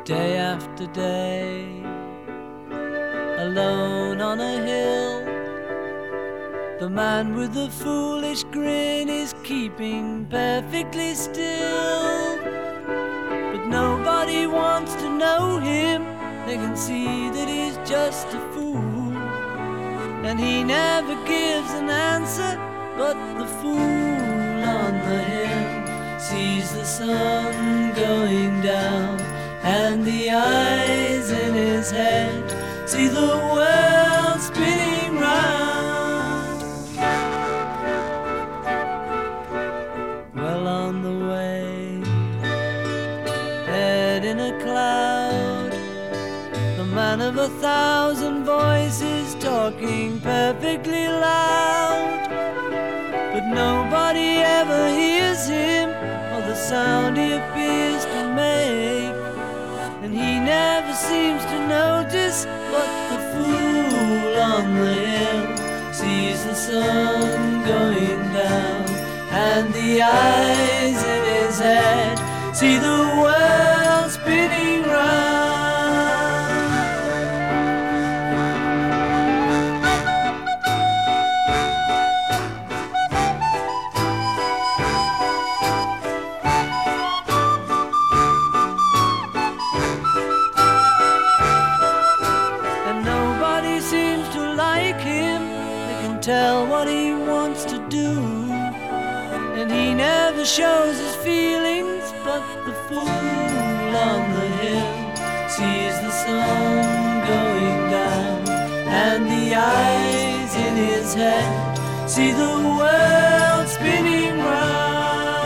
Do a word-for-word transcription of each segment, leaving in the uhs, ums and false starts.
Day after day, alone on a hill, the man with the foolish grin is keeping perfectly still. But nobody wants to know him, they can see that he's just a fool. And he never gives an answer, but the fool on the hill sees the sun going down, and the eyes in his head see the world spinning round. Well on the way, head in a cloud, the man of a thousand voices talking perfectly loud. But nobody ever hears him or the sound he appears to make, and he never seems to notice, but the fool on the hill sees the sun going down, and the eyes in his head see the world spinning round. Tell what he wants to do, and he never shows his feelings, but the fool on the hill sees the sun going down, and the eyes in his head see the world spinning round.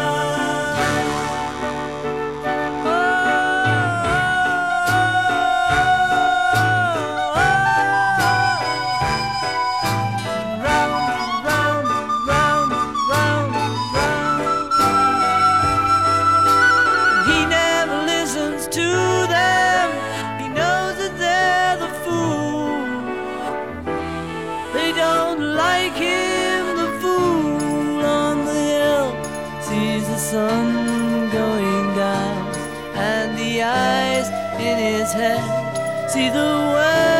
Sun going down, and the eyes in his head see the world